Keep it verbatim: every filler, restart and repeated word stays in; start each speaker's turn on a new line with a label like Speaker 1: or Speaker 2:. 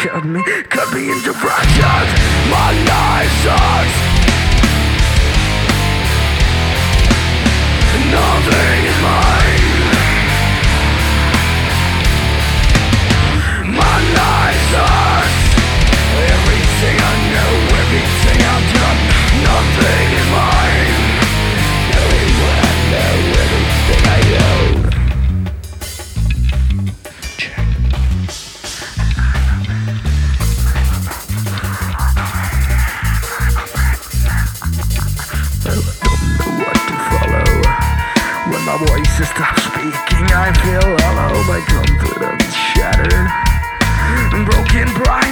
Speaker 1: cut me, cut me into fractions. My life sucks. Nothing is mine. My life sucks. Everything I know, everything I've done, nothing is mine. Knowing what I know, everything I own. Check. I don't know what to follow. When my voices stop speaking, I feel hollow. My confidence shattered. Broken pride.